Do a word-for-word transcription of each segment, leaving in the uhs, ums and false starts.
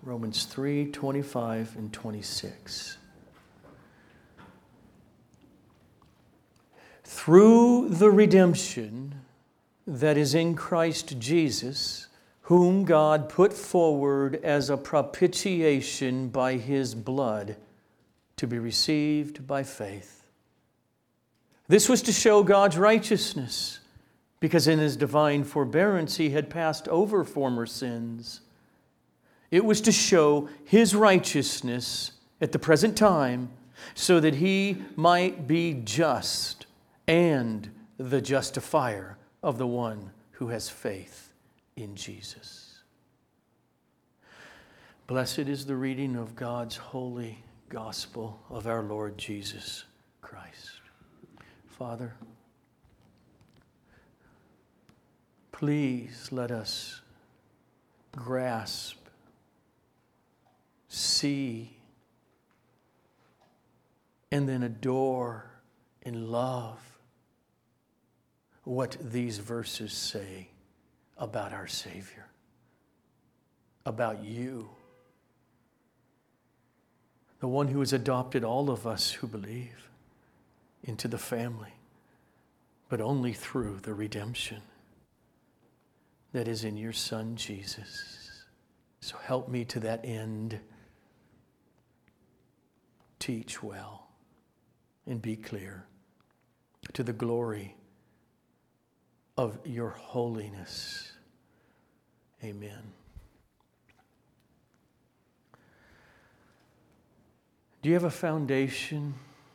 Romans three, twenty-five and twenty-six. Through the redemption that is in Christ Jesus, whom God put forward as a propitiation by His blood to be received by faith. This was to show God's righteousness, because in His divine forbearance He had passed over former sins. It was to show His righteousness at the present time, so that He might be just and the justifier of the one who has faith in Jesus. Blessed is the reading of God's holy gospel of our Lord Jesus Christ. Father, please let us grasp, see, and then adore and love what these verses say about our Savior, about You, the one who has adopted all of us who believe into the family, but only through the redemption that is in Your Son, Jesus. So help me to that end. Teach well and be clear to the glory of Your holiness. Amen. Do you have a foundation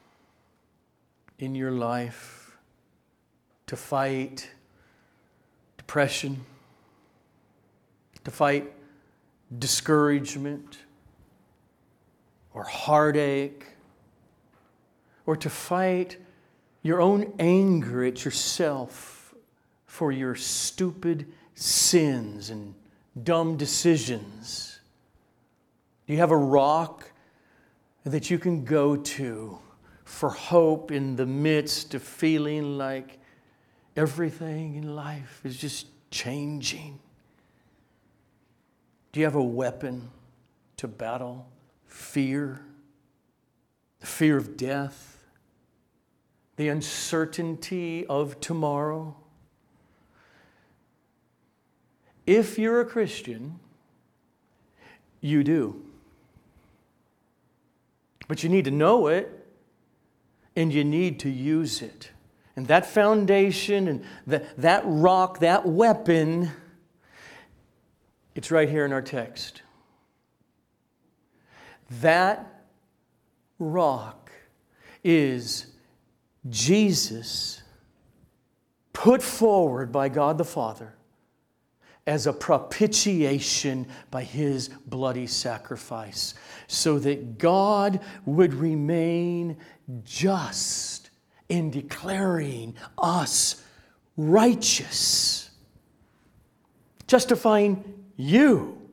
in your life to fight depression, to fight discouragement or heartache, or to fight your own anger at yourself for your stupid sins and dumb decisions? Do you have a rock that you can go to for hope in the midst of feeling like everything in life is just changing? Do you have a weapon to battle fear, the fear of death, the uncertainty of tomorrow? If you're a Christian, you do. But you need to know it, and you need to use it. And that foundation and that, that rock, that weapon, it's right here in our text. That rock is Jesus put forward by God the Father as a propitiation by His bloody sacrifice, so that God would remain just in declaring us righteous, justifying you,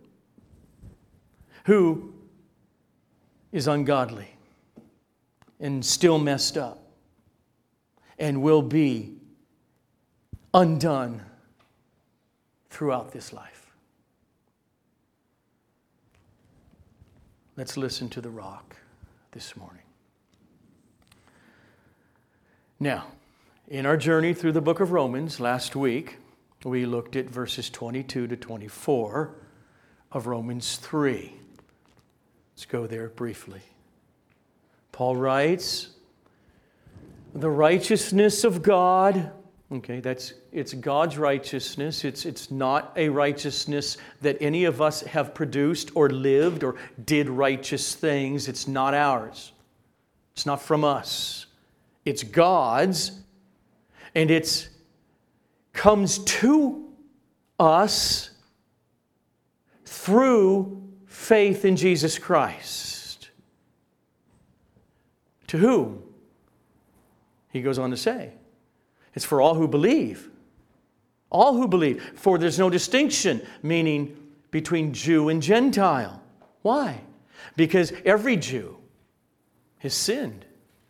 who is ungodly and still messed up and will be undone throughout this life. Let's listen to the rock this morning. Now, in our journey through the book of Romans last week, we looked at verses twenty-two to twenty-four of Romans three. Let's go there briefly. Paul writes, "The righteousness of God," okay, that's it's God's righteousness. It's, it's not a righteousness that any of us have produced or lived or did righteous things. It's not ours. It's not from us. It's God's, and it comes to us through faith in Jesus Christ. To whom? He goes on to say, it's for all who believe. All who believe. For there's no distinction, meaning between Jew and Gentile. Why? Because every Jew has sinned.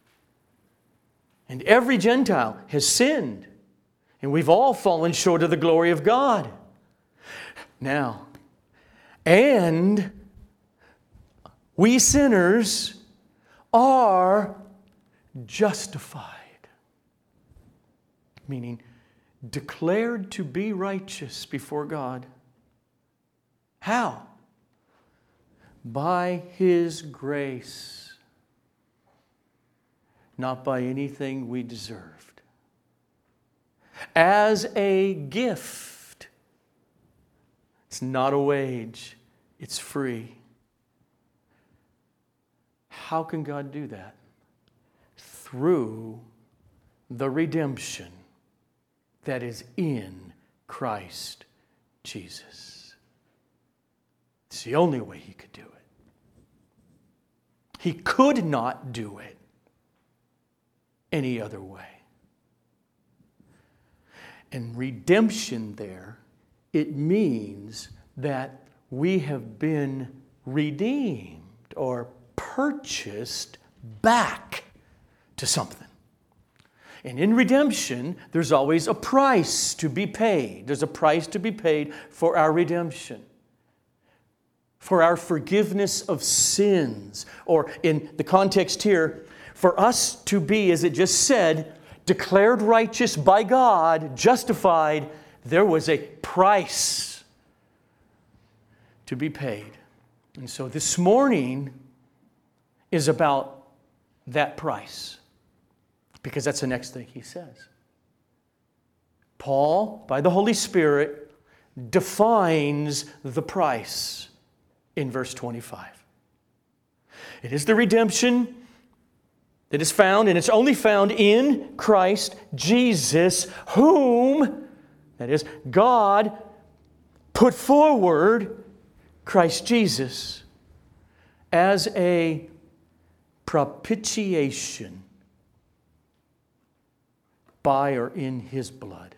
And every Gentile has sinned. And we've all fallen short of the glory of God. Now, and we sinners are justified. Meaning, declared to be righteous before God. How? By His grace. Not by anything we deserved. As a gift. It's not a wage. It's free. How can God do that? Through the redemption that is in Christ Jesus. It's the only way He could do it. He could not do it any other way. And redemption there, it means that we have been redeemed or purchased back to something. And in redemption, there's always a price to be paid. There's a price to be paid for our redemption, for our forgiveness of sins, or in the context here, for us to be, as it just said, declared righteous by God, justified. There was a price to be paid. And so this morning is about that price. Because that's the next thing he says. Paul, by the Holy Spirit, defines the price in verse twenty-five. It is the redemption that is found, and it's only found in Christ Jesus, whom, that is, God put forward, Christ Jesus, as a propitiation by or in His blood,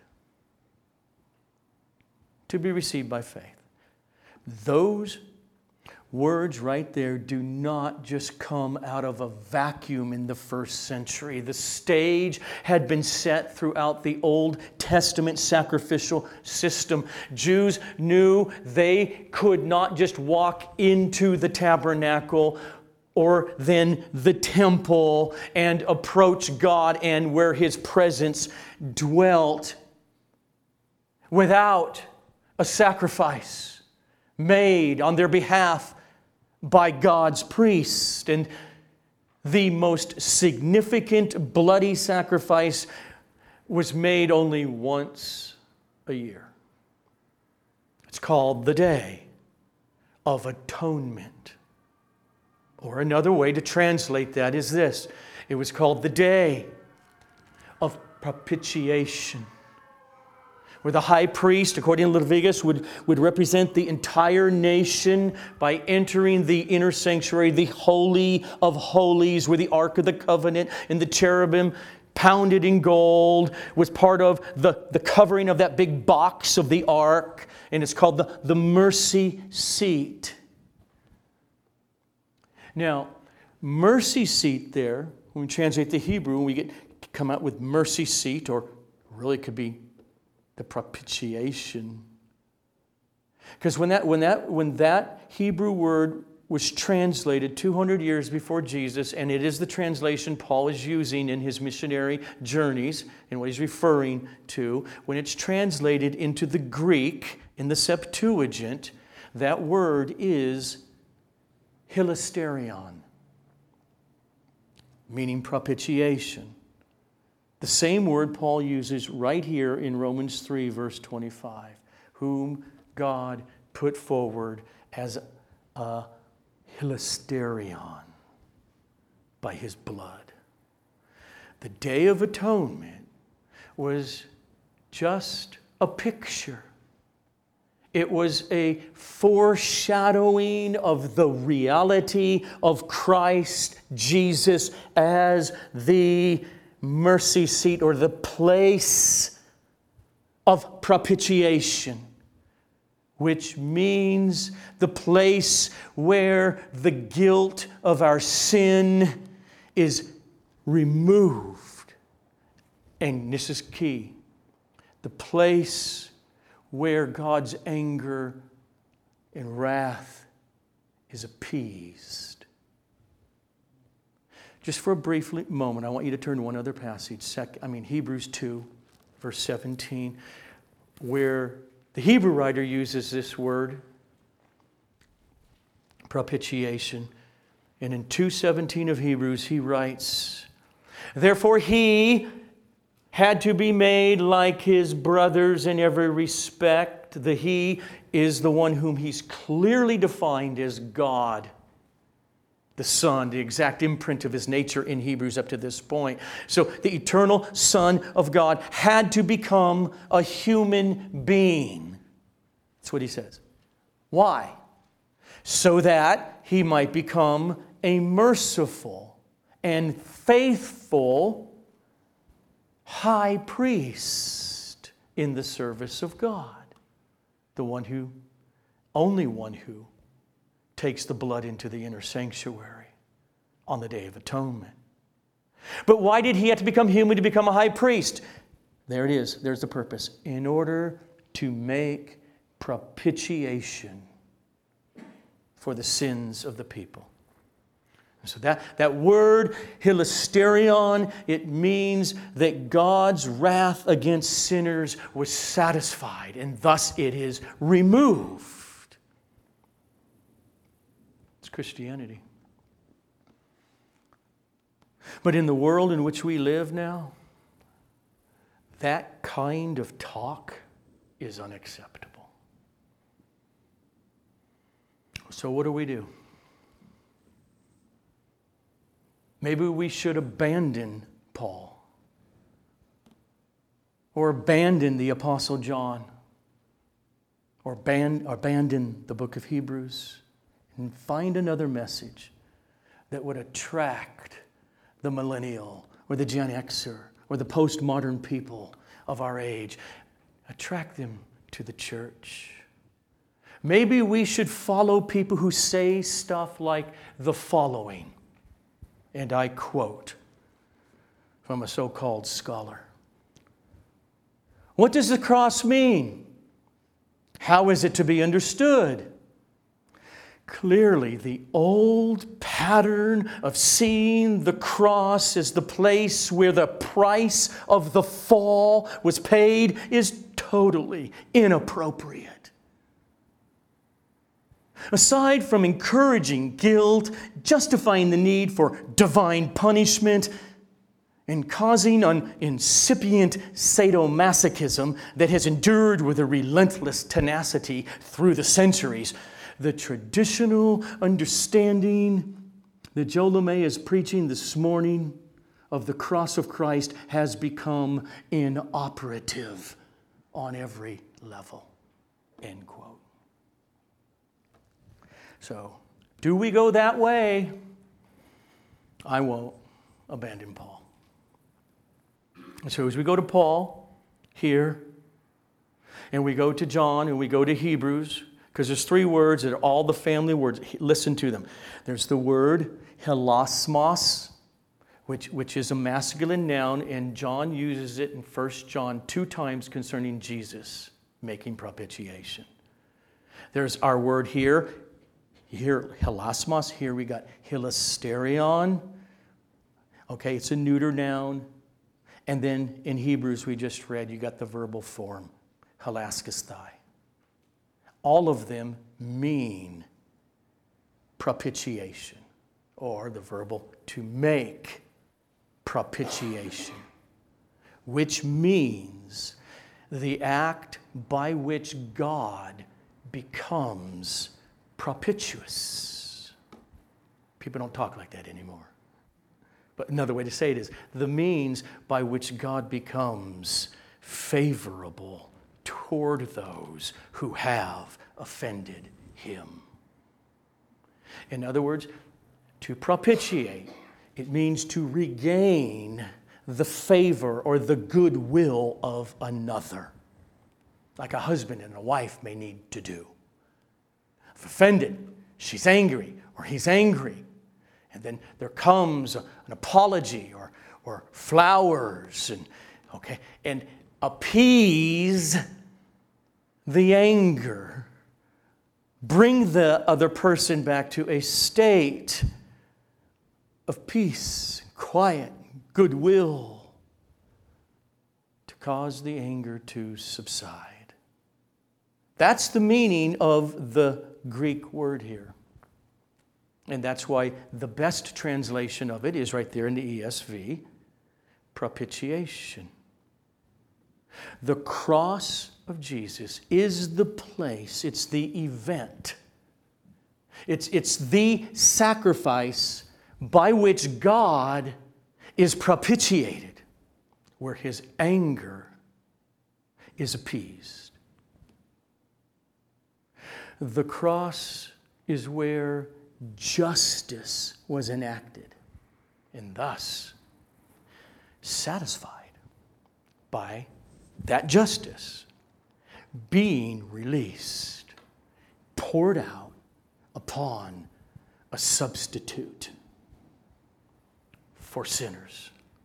to be received by faith. Those words right there do not just come out of a vacuum in the first century. The stage had been set throughout the Old Testament sacrificial system. Jews knew they could not just walk into the tabernacle or then the temple and approach God and where His presence dwelt without a sacrifice made on their behalf by God's priest. And the most significant bloody sacrifice was made only once a year. It's called the Day of Atonement. Or another way to translate that is this. It was called the Day of Propitiation, where the high priest, according to Leviticus, would, would represent the entire nation by entering the inner sanctuary, the Holy of Holies, where the Ark of the Covenant and the cherubim pounded in gold was part of the, the covering of that big box of the Ark. And it's called the, the mercy seat. Now, mercy seat there, when we translate the Hebrew, we get come out with mercy seat, or really could be the propitiation. Because when that, when that, when that Hebrew word was translated two hundred years before Jesus, and it is the translation Paul is using in his missionary journeys, and what he's referring to, when it's translated into the Greek, in the Septuagint, that word is hilasterion, meaning propitiation. The same word Paul uses right here in Romans three, verse twenty-five, whom God put forward as a hilasterion by His blood. The Day of Atonement was just a picture. It was a foreshadowing of the reality of Christ Jesus as the mercy seat, or the place of propitiation, which means the place where the guilt of our sin is removed. And this is key. The place where God's anger and wrath is appeased. just for a brief moment, I want you to turn to one other passage, sec, I mean Hebrews two, verse seventeen, where the Hebrew writer uses this word, propitiation. And in two seventeen of Hebrews, he writes, therefore he had to be made like his brothers in every respect. The he is the one whom he's clearly defined as God, the Son, the exact imprint of his nature in Hebrews up to this point. So the eternal Son of God had to become a human being. That's what he says. Why? So that he might become a merciful and faithful high priest in the service of God. The one who, only one who takes the blood into the inner sanctuary on the Day of Atonement. But why did he have to become human to become a high priest? There it is. There's the purpose. In order to make propitiation for the sins of the people. So that, that word, hilasterion, it means that God's wrath against sinners was satisfied, and thus it is removed. It's Christianity. But in the world in which we live now, that kind of talk is unacceptable. So what do we do? Maybe we should abandon Paul or abandon the Apostle John or ban- abandon the book of Hebrews and find another message that would attract the millennial or the Gen Xer or the postmodern people of our age. Attract them to the church. Maybe we should follow people who say stuff like the following. And I quote from a so-called scholar. What does the cross mean? How is it to be understood? Clearly, the old pattern of seeing the cross as the place where the price of the fall was paid is totally inappropriate. Aside from encouraging guilt, justifying the need for divine punishment, and causing an incipient sadomasochism that has endured with a relentless tenacity through the centuries, the traditional understanding that Joe LeMay is preaching this morning of the cross of Christ has become inoperative on every level. End quote. So, do we go that way? I won't abandon Paul. So as we go to Paul here, and we go to John, and we go to Hebrews, because there's three words that are all the family words. Listen to them. There's the word hilasmos, which, which is a masculine noun, and John uses it in First John two times concerning Jesus making propitiation. There's our word here, Here, hilasmos. Here we got hilasterion. Okay, it's a neuter noun. And then in Hebrews we just read, you got the verbal form, hilaskesthai. All of them mean propitiation, or the verbal to make propitiation, which means the act by which God becomes propitious. People don't talk like that anymore. But another way to say it is the means by which God becomes favorable toward those who have offended him. In other words, to propitiate, it means to regain the favor or the goodwill of another, like a husband and a wife may need to do. If offended, she's angry or he's angry, and then there comes an apology or, or flowers and okay, and appease the anger. Bring the other person back to a state of peace, quiet, goodwill, to cause the anger to subside. That's the meaning of the Greek word here. And that's why the best translation of it is right there in the E S V, propitiation. The cross of Jesus is the place, it's the event. It's, it's the sacrifice by which God is propitiated, where His anger is appeased. The cross is where justice was enacted, and thus satisfied by that justice being released, poured out upon a substitute for sinners.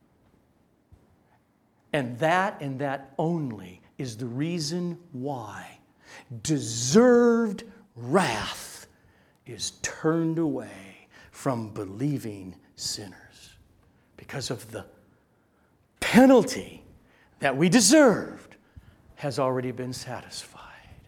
And that and that only is the reason why deserved wrath is turned away from believing sinners, because of the penalty that we deserved has already been satisfied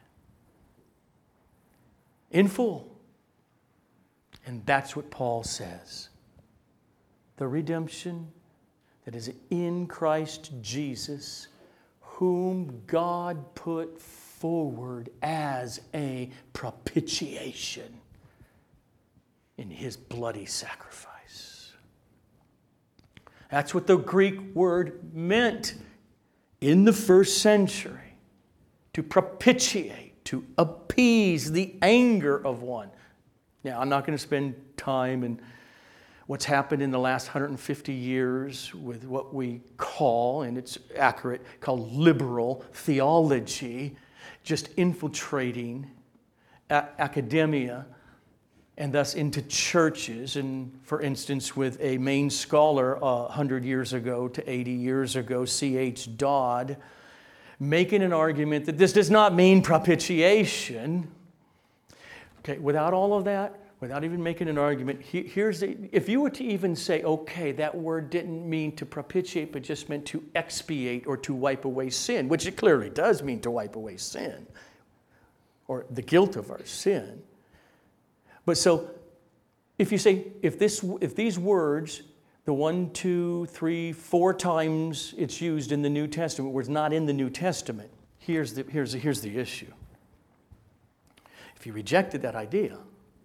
in full. And that's what Paul says. The redemption that is in Christ Jesus, whom God put forward as a propitiation in His bloody sacrifice. That's what the Greek word meant in the first century, to propitiate, to appease the anger of one. Now, I'm not going to spend time in what's happened in the last one hundred fifty years with what we call, and it's accurate, called liberal theology, just infiltrating a- academia and thus into churches. And for instance, with a main scholar uh, one hundred years ago to eighty years ago, C H Dodd, making an argument that this does not mean propitiation. Okay, without all of that, without even making an argument, he, here's the, if you were to even say, okay, that word didn't mean to propitiate, but just meant to expiate or to wipe away sin, which it clearly does mean to wipe away sin, or the guilt of our sin. But so, if you say, if this, if these words, the one, two, three, four times it's used in the New Testament, was not in the New Testament, here's the, here's the, here's the issue. If you rejected that idea,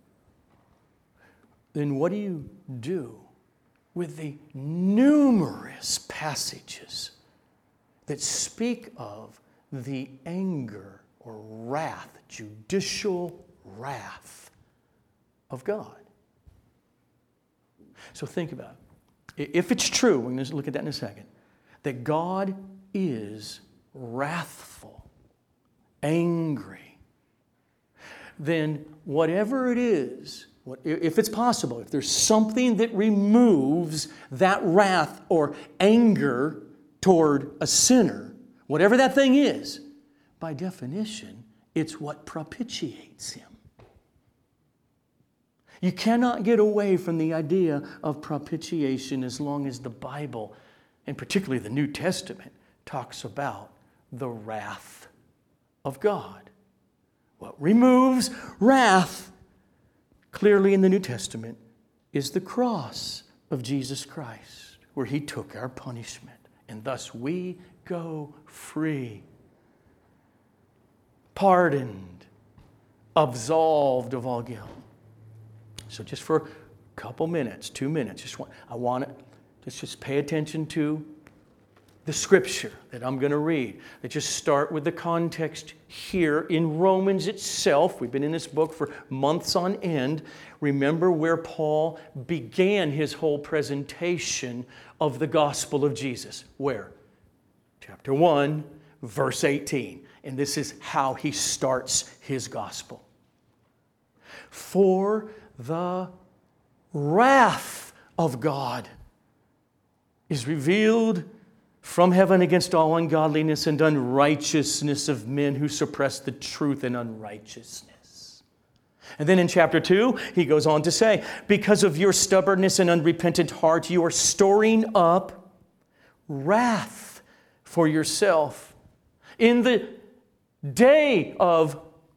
then what do you do with the numerous passages that speak of the anger or wrath, judicial wrath of God? So think about it. If it's true, we're going to look at that in a second, that God is wrathful, angry, then whatever it is, if it's possible, if there's something that removes that wrath or anger toward a sinner, whatever that thing is, by definition, it's what propitiates him. You cannot get away from the idea of propitiation as long as the Bible, and particularly the New Testament, talks about the wrath of God. What removes wrath clearly in the New Testament is the cross of Jesus Christ, where He took our punishment, and thus we go free, pardoned, absolved of all guilt. So just for a couple minutes, two minutes, just want, I want to let's just pay attention to the scripture that I'm going to read. Let's just start with the context here in Romans itself. We've been in this book for months on end. Remember where Paul began his whole presentation of the gospel of Jesus. Where? Chapter one, verse eighteen. And this is how he starts his gospel. For the wrath of God is revealed from heaven against all ungodliness and unrighteousness of men who suppress the truth in unrighteousness, And then in chapter two, he goes on to say, because of your stubbornness and unrepentant heart, you are storing up wrath for yourself in the day of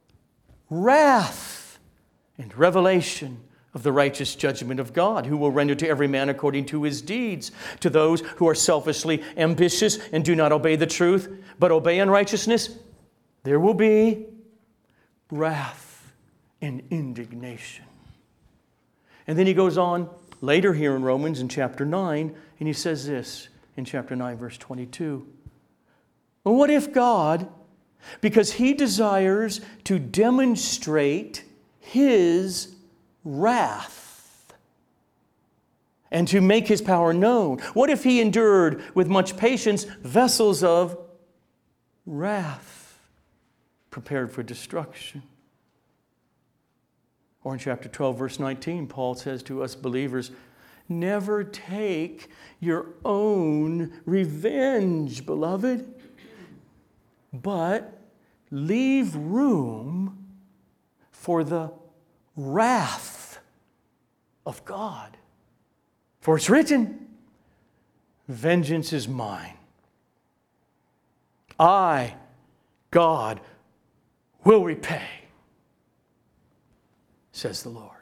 wrath and revelation of the righteous judgment of God, who will render to every man according to his deeds. To those who are selfishly ambitious and do not obey the truth, but obey unrighteousness, there will be wrath and indignation. And then he goes on later here in Romans in chapter nine, and he says this in chapter nine, verse twenty-two. Well, what if God, because he desires to demonstrate his wrath and to make his power known, what if he endured with much patience vessels of wrath prepared for destruction? Or in chapter twelve, verse nineteen, Paul says to us believers, never take your own revenge, beloved, but leave room for the wrath of God. For it's written, vengeance is mine. I, God, will repay, says the Lord.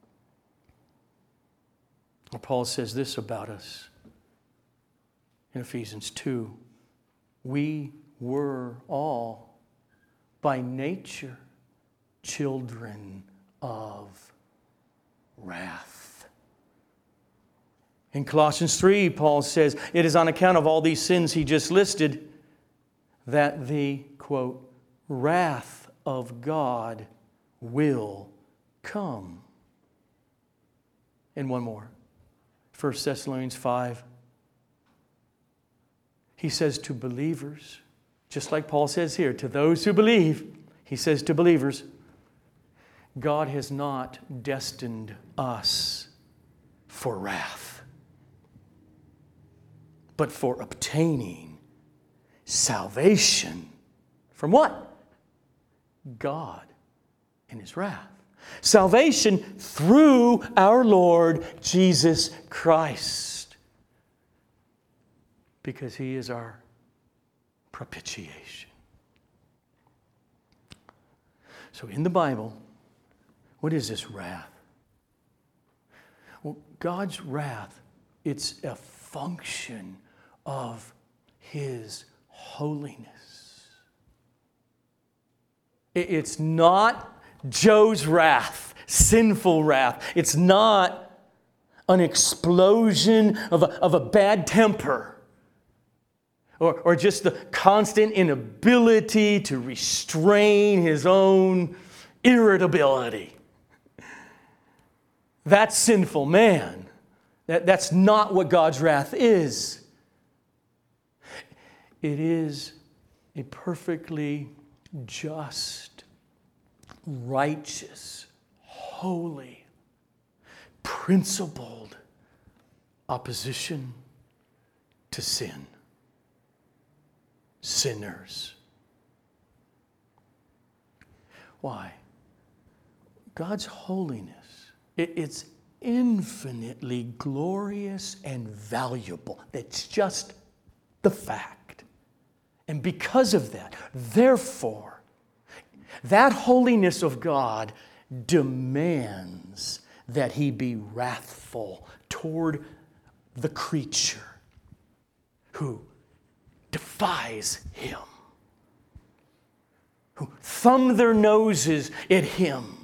Well, Paul says this about us in Ephesians two. We were all by nature children of wrath. In Colossians three, Paul says, it is on account of all these sins he just listed that the, quote, wrath of God will come. And one more. First Thessalonians five. He says to believers, just like Paul says here, to those who believe, he says to believers, God has not destined us for wrath, but for obtaining salvation. From what? God and his wrath. Salvation through our Lord Jesus Christ, because he is our propitiation. So in the Bible, what is this wrath? Well, God's wrath, it's a function of his holiness. It's not Joe's wrath, sinful wrath. It's not an explosion of a, of a bad temper, or, or just the constant inability to restrain his own irritability. That's sinful man. That, that's not what God's wrath is. It is a perfectly just, righteous, holy, principled opposition to sin, sinners. Why? God's holiness, it, it's infinitely glorious and valuable. It's just the fact. And because of that, therefore, that holiness of God demands that he be wrathful toward the creature who defies him, who thumb their noses at him,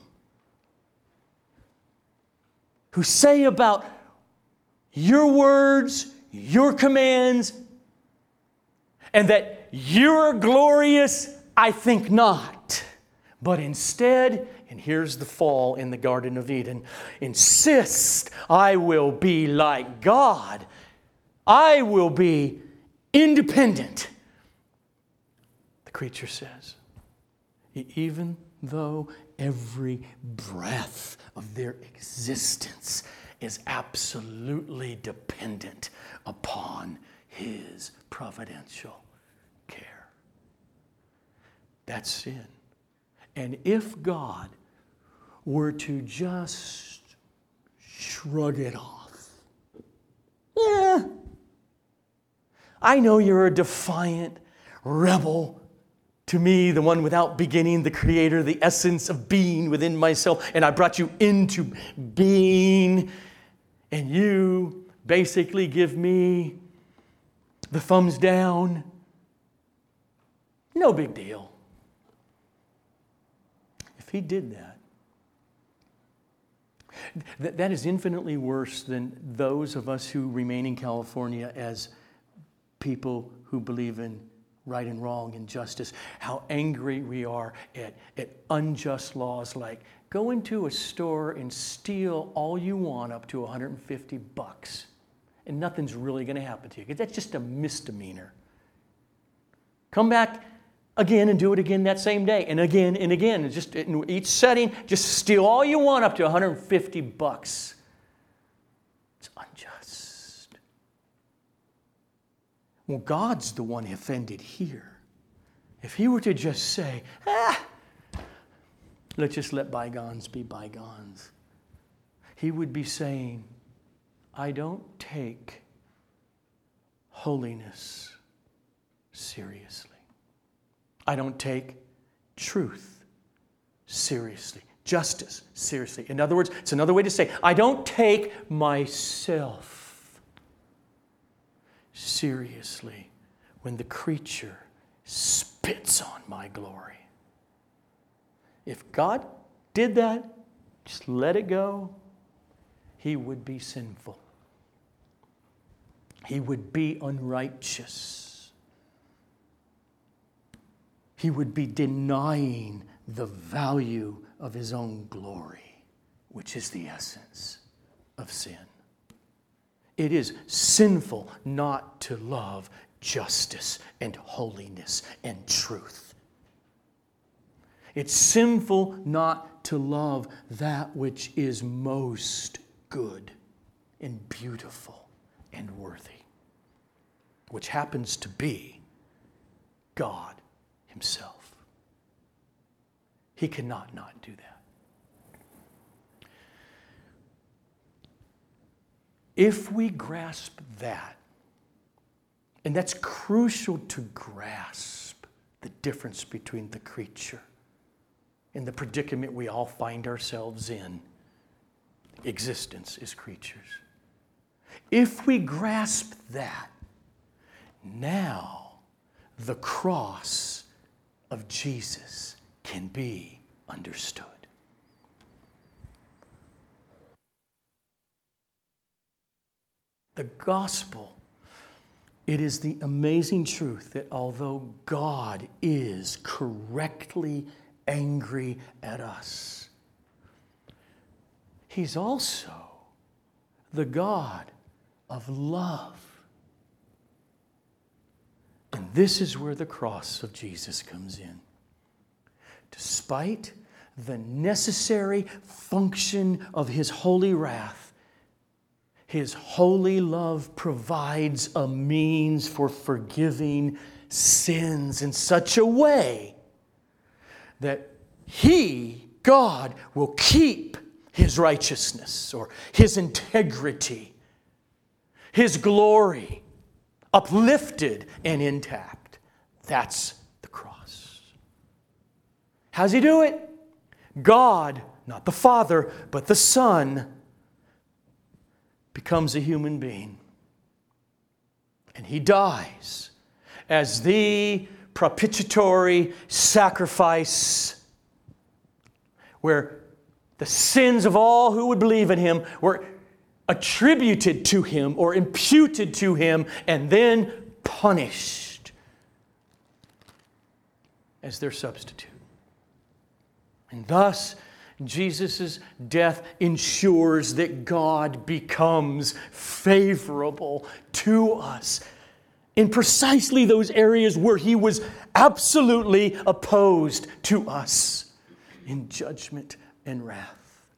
who say about your words, your commands, and that you're glorious, I think not. But instead, and here's the fall in the Garden of Eden, insist I will be like God. I will be independent. The creature says, even though every breath of their existence is absolutely dependent upon his providential care. That's sin. And if God were to just shrug it off. Yeah. I know you're a defiant rebel to me, the one without beginning, the creator, the essence of being within myself, and I brought you into being, and you basically give me the thumbs down. No big deal. If he did that, th- that is infinitely worse than those of us who remain in California as people who believe in right and wrong and justice. How angry we are at, at unjust laws like go into a store and steal all you want up to one hundred fifty bucks and nothing's really going to happen to you, because that's just a misdemeanor. Come back again and do it again that same day, and again and again. And just in each setting, just steal all you want up to one hundred fifty bucks. It's unjust. Well, God's the one offended here. If he were to just say, ah, let's just let bygones be bygones, he would be saying, I don't take holiness seriously. I don't take truth seriously. Justice seriously. In other words, it's another way to say, I don't take myself seriously when the creature spits on my glory. If God did that, just let it go, he would be sinful. He would be unrighteous. He would be denying the value of his own glory, which is the essence of sin. It is sinful not to love justice and holiness and truth. It's sinful not to love that which is most good and beautiful and worthy, which happens to be God himself. He cannot not do that. If we grasp that, and that's crucial to grasp the difference between the creature and the predicament we all find ourselves in, existence as creatures. If we grasp that, now the cross of Jesus can be understood. The gospel, it is the amazing truth that although God is correctly angry at us, he's also the God of love. And this is where the cross of Jesus comes in. Despite the necessary function of his holy wrath, his holy love provides a means for forgiving sins in such a way that he, God, will keep his righteousness or his integrity, his glory, uplifted and intact. That's the cross. How's he do it? God, not the Father, but the Son, becomes a human being. And he dies as the propitiatory sacrifice where the sins of all who would believe in him were attributed to him or imputed to him and then punished as their substitute. And thus, Jesus' death ensures that God becomes favorable to us in precisely those areas where he was absolutely opposed to us in judgment and wrath.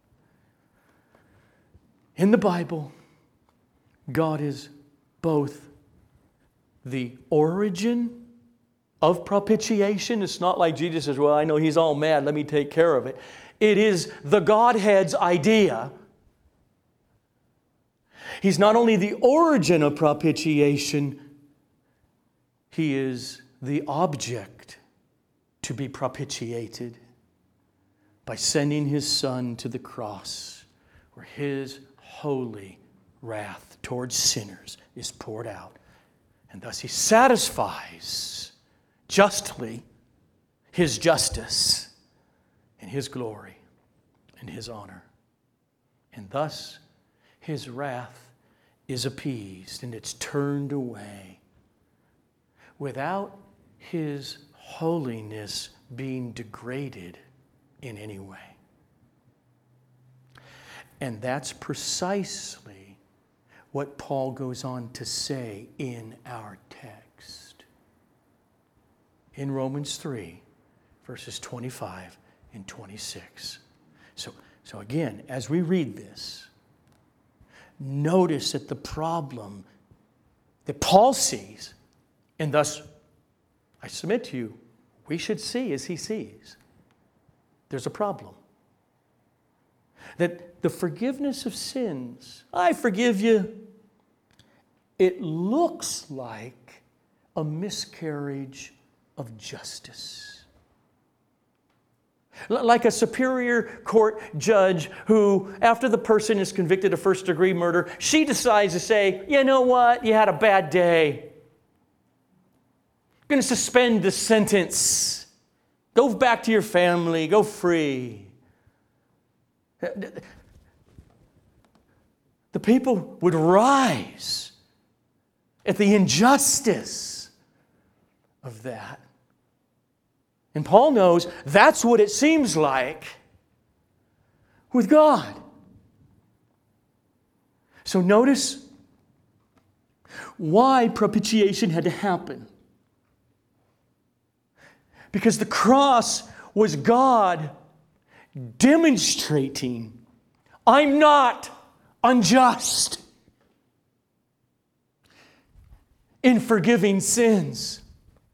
In the Bible, God is both the origin of propitiation. It's not like Jesus says, well, I know He's all mad, let me take care of it. It is the Godhead's idea. He's not only the origin of propitiation, He is the object to be propitiated by sending His Son to the cross, where His holy wrath towards sinners is poured out. And thus He satisfies justly His justice and His glory and His honor. And thus His wrath is appeased and it's turned away without His holiness being degraded in any way. And that's precisely what Paul goes on to say in our text. In Romans three, verses twenty-five and twenty-six. So, so again, as we read this, notice that the problem that Paul sees, and thus I submit to you, we should see as he sees. There's a problem. That the forgiveness of sins, I forgive you, it looks like a miscarriage of justice. Like a superior court judge who, after the person is convicted of first-degree murder, she decides to say, you know what, you had a bad day. I'm going to suspend the sentence. Go back to your family. Go free. The people would rise at the injustice of that. And Paul knows that's what it seems like with God. So notice why propitiation had to happen. Because the cross was God demonstrating, I'm not unjust in forgiving sins.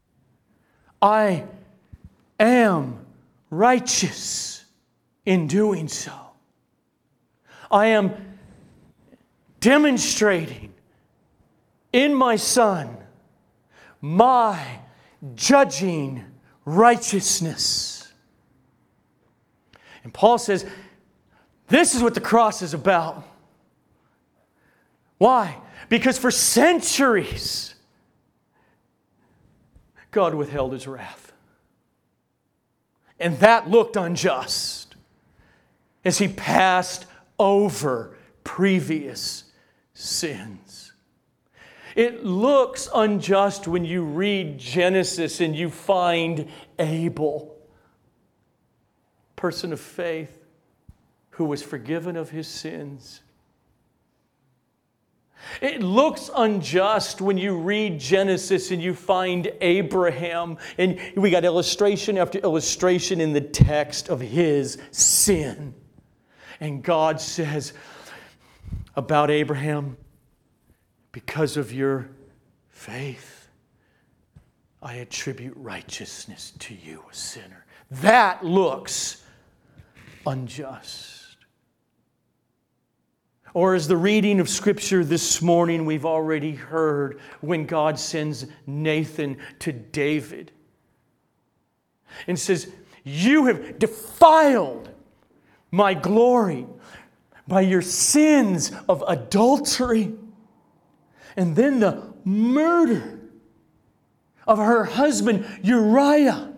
I am righteous in doing so. I am demonstrating in my Son my judging righteousness. And Paul says, this is what the cross is about. Why? Because for centuries, God withheld His wrath. And that looked unjust as He passed over previous sins. It looks unjust when you read Genesis and you find Abel, person of faith, who was forgiven of his sins. It looks unjust when you read Genesis and you find Abraham, and we got illustration after illustration in the text of his sin. And God says about Abraham, because of your faith, I attribute righteousness to you, a sinner. That looks unjust. Or as the reading of Scripture this morning we've already heard, when God sends Nathan to David and says, you have defiled my glory by your sins of adultery and then the murder of her husband Uriah.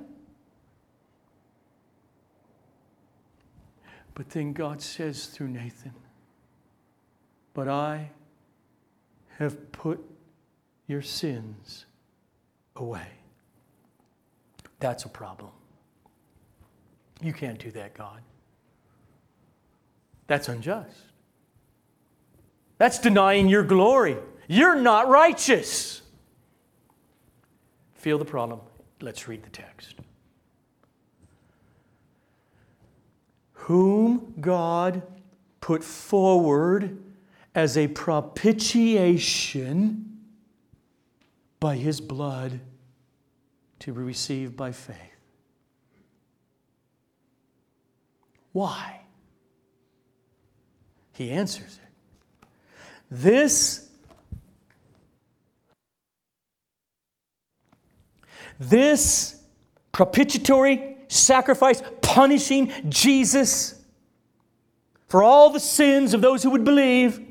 But then God says through Nathan, but I have put your sins away. That's a problem. You can't do that, God. That's unjust. That's denying your glory. You're not righteous. Feel the problem? Let's read the text. Whom God put forward as a propitiation by His blood to be received by faith. Why? He answers it. This, this propitiatory sacrifice punishing Jesus for all the sins of those who would believe,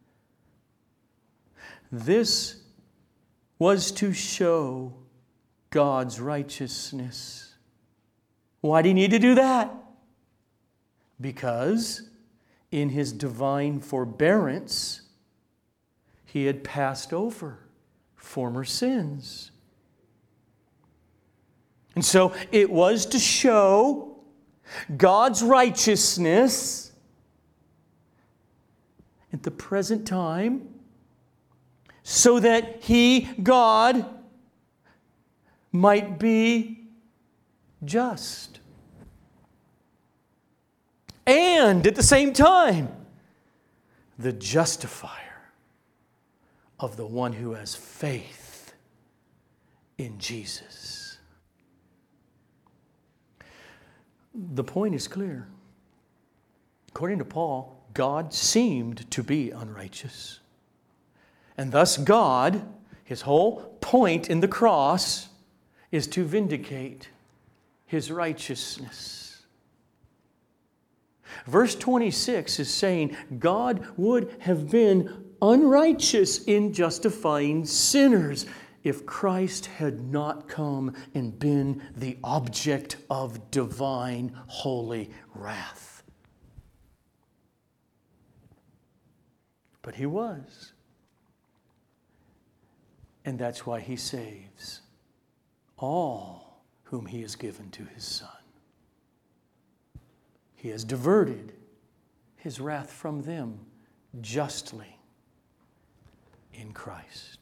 this was to show God's righteousness. Why did He need to do that? Because in His divine forbearance, He had passed over former sins. And so it was to show God's righteousness at the present time, so that He, God, might be just. And at the same time, the justifier of the one who has faith in Jesus. The point is clear. According to Paul, God seemed to be unrighteous. And thus God, His whole point in the cross, is to vindicate His righteousness. Verse twenty-six is saying God would have been unrighteous in justifying sinners if Christ had not come and been the object of divine holy wrath. But He was. And that's why He saves all whom He has given to His Son. He has diverted His wrath from them justly in Christ.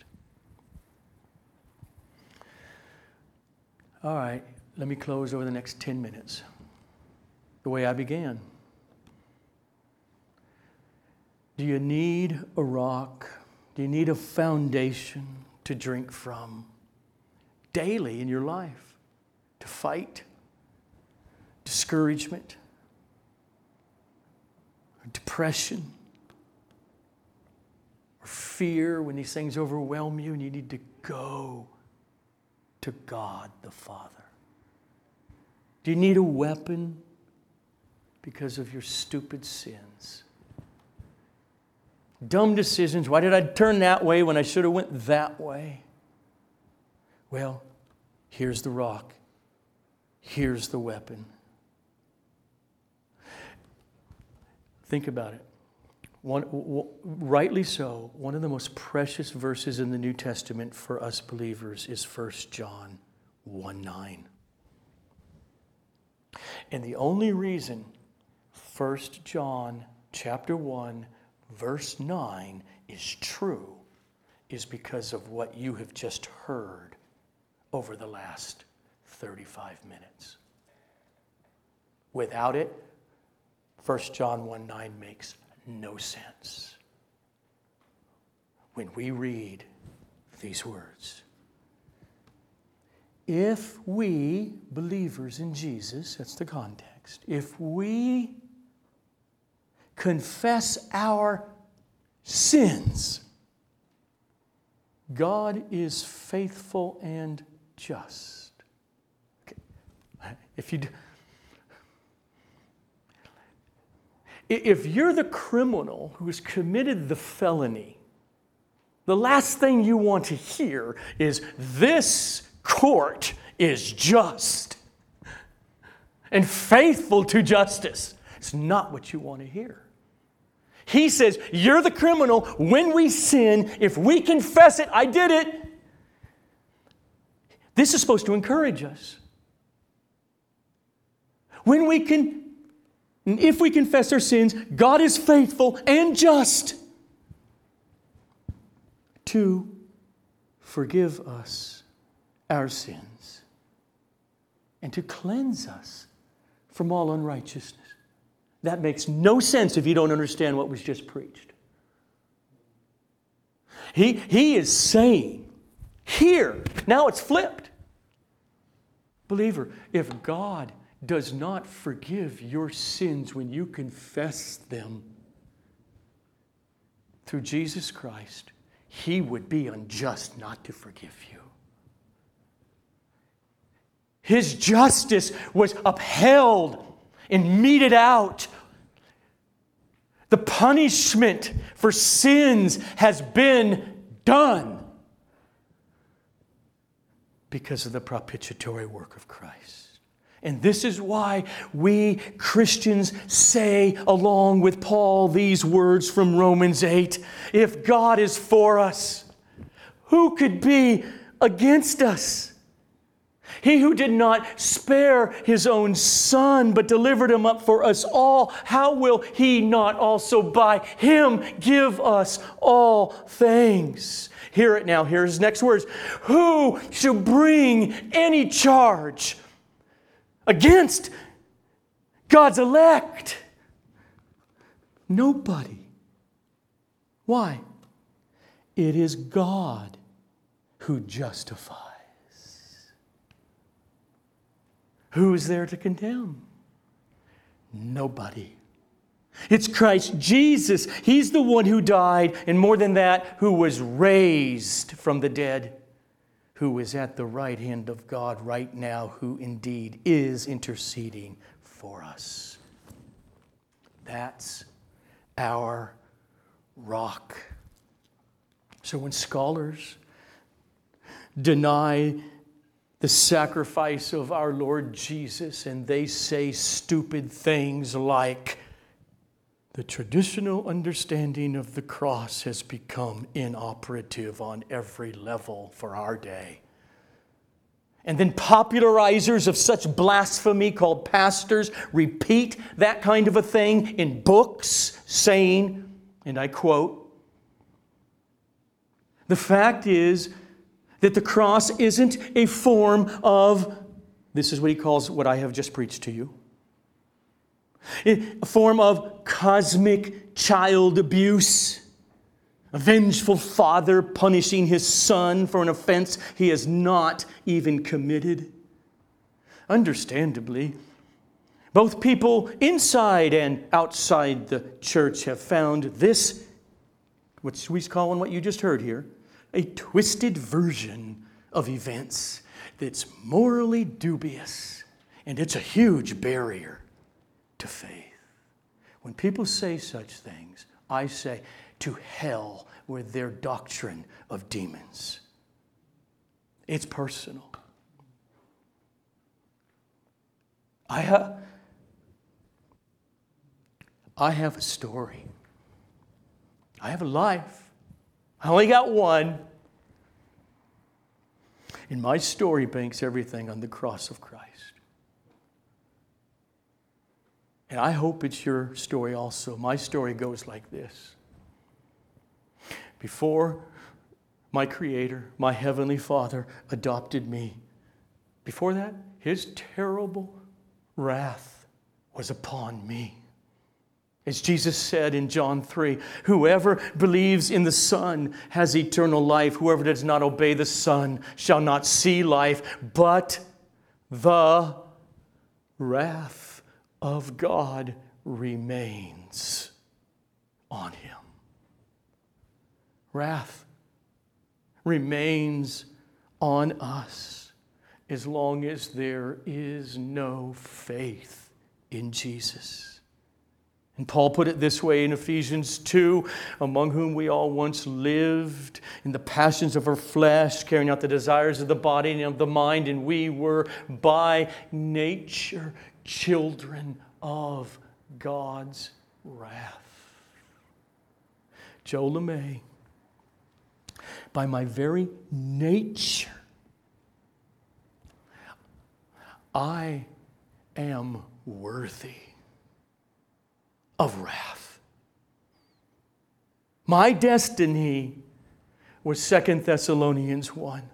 All right, let me close over the next ten minutes the way I began. Do you need a rock? Do you need a foundation to drink from daily in your life? To fight discouragement, or depression, or fear when these things overwhelm you and you need to go to God the Father? Do you need a weapon because of your stupid sins? Dumb decisions. Why did I turn that way when I should have went that way? Well, here's the rock. Here's the weapon. Think about it. One, w- rightly so, one of the most precious verses in the New Testament for us believers is First John one nine. And the only reason First John chapter one verse nine is true is because of what you have just heard over the last thirty-five minutes. Without it, First John one nine makes no sense. When we read these words, if we, believers in Jesus, that's the context, if we confess our sins, God is faithful and just. Okay. If you do, if you're the criminal who has committed the felony, the last thing you want to hear is, this court is just and faithful to justice. It's not what you want to hear. He says, you're the criminal. When we sin, if we confess it, I did it. This is supposed to encourage us. When we can, if we confess our sins, God is faithful and just to forgive us our sins and to cleanse us from all unrighteousness. That makes no sense if you don't understand what was just preached. He, he is saying here, now it's flipped. Believer, if God does not forgive your sins when you confess them through Jesus Christ, He would be unjust not to forgive you. His justice was upheld and meted out. The punishment for sins has been done because of the propitiatory work of Christ. And this is why we Christians say, along with Paul, these words from Romans eight, if God is for us, who could be against us? He who did not spare His own Son, but delivered Him up for us all, how will He not also by Him give us all things? Hear it now. Here's His next words. Who shall bring any charge against God's elect? Nobody. Why? It is God who justifies. Who is there to condemn? Nobody. It's Christ Jesus. He's the one who died, and more than that, who was raised from the dead, who is at the right hand of God right now, who indeed is interceding for us. That's our rock. So when scholars deny the sacrifice of our Lord Jesus, and they say stupid things like, the traditional understanding of the cross has become inoperative on every level for our day. And then popularizers of such blasphemy called pastors repeat that kind of a thing in books, saying, and I quote, the fact is that the cross isn't a form of, this is what he calls what I have just preached to you, a form of cosmic child abuse, a vengeful father punishing his son for an offense he has not even committed. Understandably, both people inside and outside the church have found this, what we call in what you just heard here, a twisted version of events that's morally dubious, and it's a huge barrier to faith. When people say such things, I say, to hell with their doctrine of demons. It's personal. I have, I have a story. I have a life. I only got one. And my story banks everything on the cross of Christ. And I hope it's your story also. My story goes like this. Before my Creator, my Heavenly Father, adopted me, before that, His terrible wrath was upon me. As Jesus said in John three, whoever believes in the Son has eternal life. Whoever does not obey the Son shall not see life, but the wrath of God remains on him. Wrath remains on us as long as there is no faith in Jesus. And Paul put it this way in Ephesians two, among whom we all once lived in the passions of our flesh, carrying out the desires of the body and of the mind, and we were by nature children of God's wrath. Joe LeMay, by my very nature, I am worthy of wrath. My destiny was Second Thessalonians one.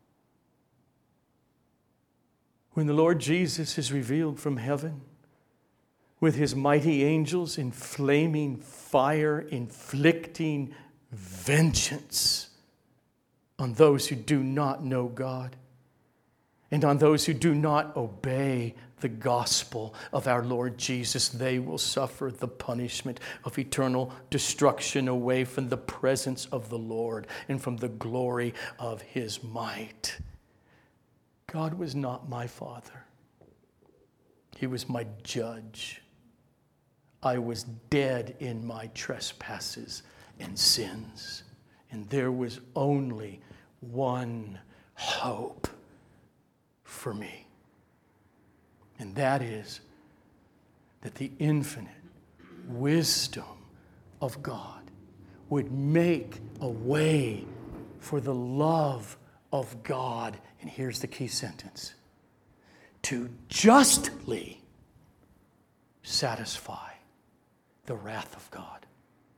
When the Lord Jesus is revealed from heaven with His mighty angels in flaming fire, inflicting vengeance on those who do not know God. And on those who do not obey the gospel of our Lord Jesus, they will suffer the punishment of eternal destruction away from the presence of the Lord and from the glory of his might. God was not my father. He was my judge. I was dead in my trespasses and sins. And there was only one hope for me. And that is that the infinite wisdom of God would make a way for the love of God. And here's the key sentence: to justly satisfy the wrath of God,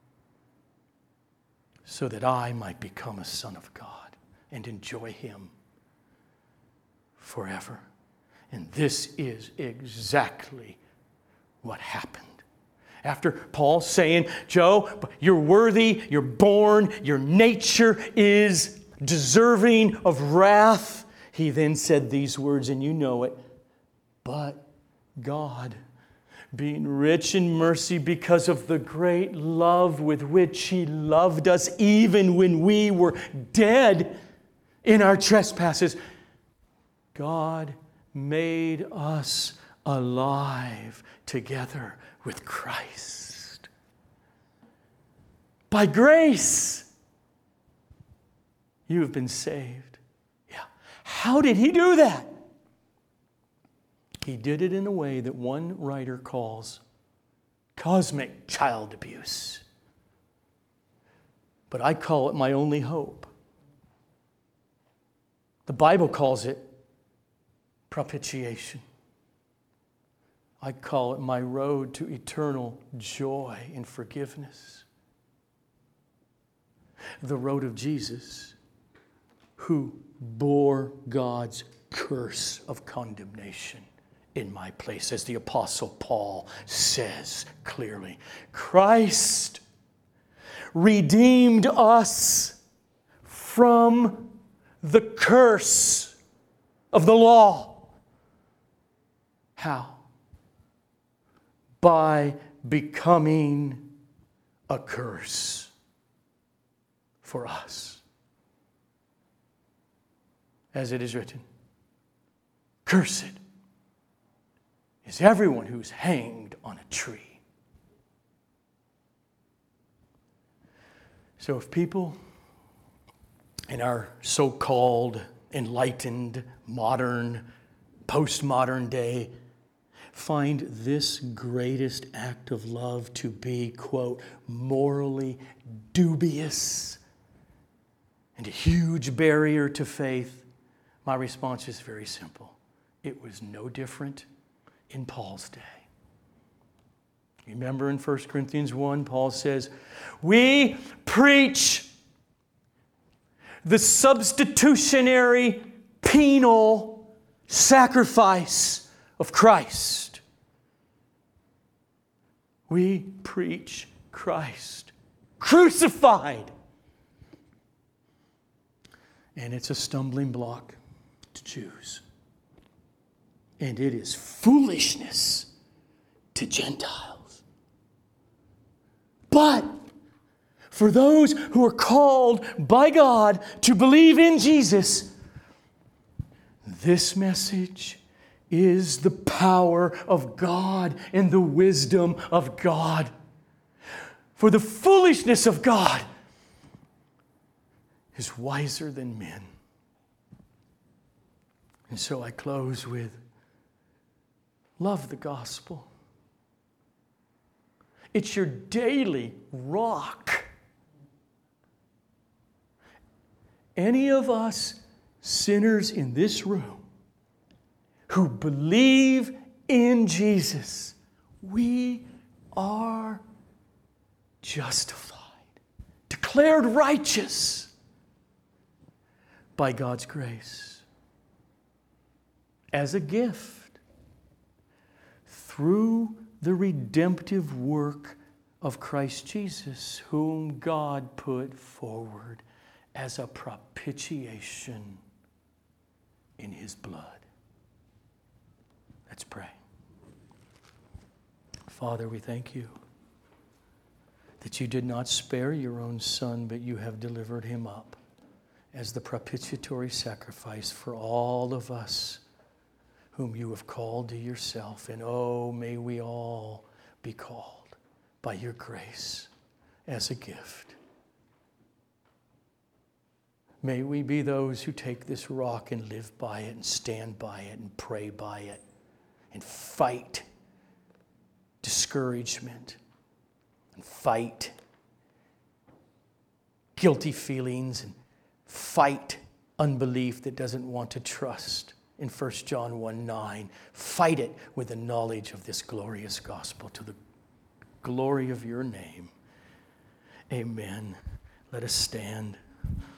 so that I might become a son of God and enjoy him forever. And this is exactly what happened. After Paul saying, Joe, you're worthy, you're born, your nature is deserving of wrath, he then said these words, and you know it: but God, being rich in mercy because of the great love with which he loved us, even when we were dead in our trespasses, God made us alive together with Christ. By grace, you have been saved. Yeah. How did he do that? He did it in a way that one writer calls cosmic child abuse. But I call it my only hope. The Bible calls it propitiation. I call it my road to eternal joy and forgiveness. The road of Jesus, who bore God's curse of condemnation in my place, as the Apostle Paul says clearly. Christ redeemed us from the curse of the law. How? By becoming a curse for us. As it is written, cursed is everyone who's hanged on a tree. So if people in our so-called enlightened, modern, postmodern day find this greatest act of love to be, quote, morally dubious and a huge barrier to faith, my response is very simple. It was no different in Paul's day. Remember in First Corinthians one, Paul says, we preach the substitutionary penal sacrifice of Christ. We preach Christ crucified. And it's a stumbling block to Jews. And it is foolishness to Gentiles. But for those who are called by God to believe in Jesus, this message is the power of God and the wisdom of God. For the foolishness of God is wiser than men. And so I close with, love the gospel. It's your daily rock. Any of us sinners in this room who believe in Jesus, we are justified, declared righteous by God's grace as a gift through the redemptive work of Christ Jesus, whom God put forward as a propitiation in his blood. Let's pray. Father, we thank you that you did not spare your own Son, but you have delivered him up as the propitiatory sacrifice for all of us whom you have called to yourself. And oh, may we all be called by your grace as a gift. May we be those who take this rock and live by it and stand by it and pray by it and fight discouragement and fight guilty feelings and fight unbelief that doesn't want to trust in First John one nine. Fight it with the knowledge of this glorious gospel to the glory of your name. Amen. Let us stand.